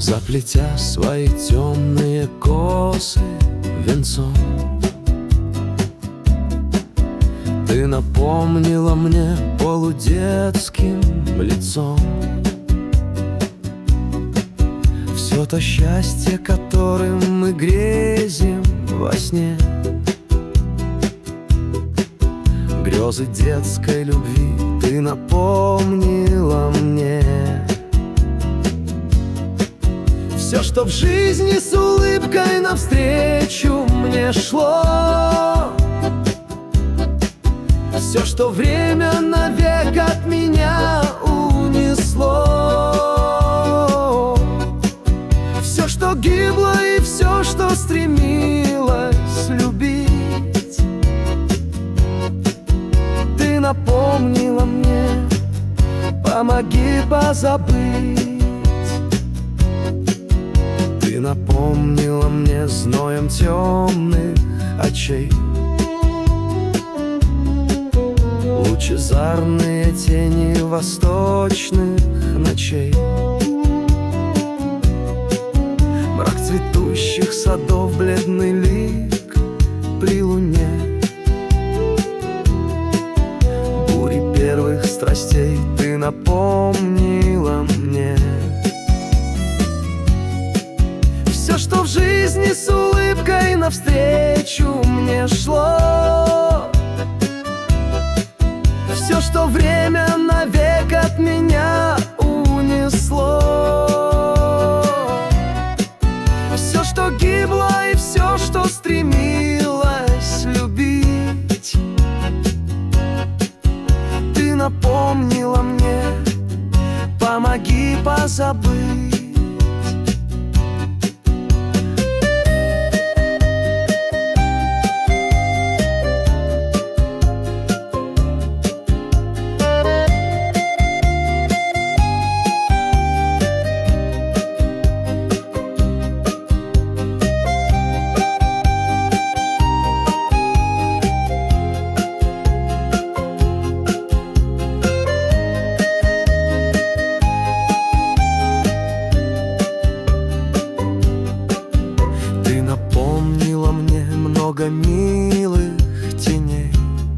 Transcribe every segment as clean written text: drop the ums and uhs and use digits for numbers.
заплетя свои темные косы венцом. Ты напомнила мне полудетским лицом все то счастье, которым мы грезим во сне. Грезы детской любви ты напомнила мне. Все, что в жизни с улыбкой навстречу мне шло, все, что время навек от меня унесло, все, что гибло и все, что стремилось любить, ты напомнила мне, помоги позабыть. Ты напомнила мне зноем темных очей лучезарные тени восточных ночей, мрак цветущих садов, бледный лик при луне, бури первых страстей ты напомнила мне. Все, что в жизни с улыбкой навстречу мне шло, все, что время навек от меня унесло, все, что гибло и все, что стремилось любить, ты напомнила мне, помоги позабыть. Много милых теней,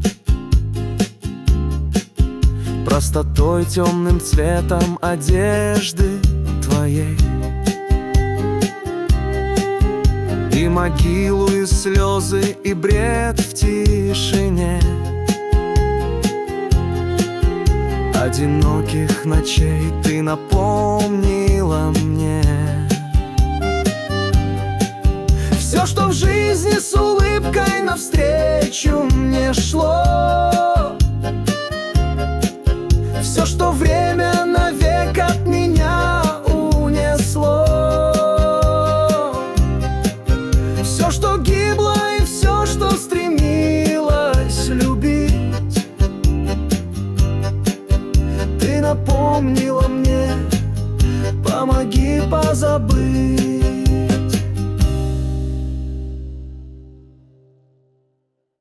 простотой, темным цветом одежды твоей, и могилу, и слезы, и бред в тишине одиноких ночей ты напомнила мне. Все, что в жизни с улыбкой навстречу мне шло, все, что время навек от меня унесло, все, что гибло и все, что стремилось любить, ты напомнила мне, помоги позабыть.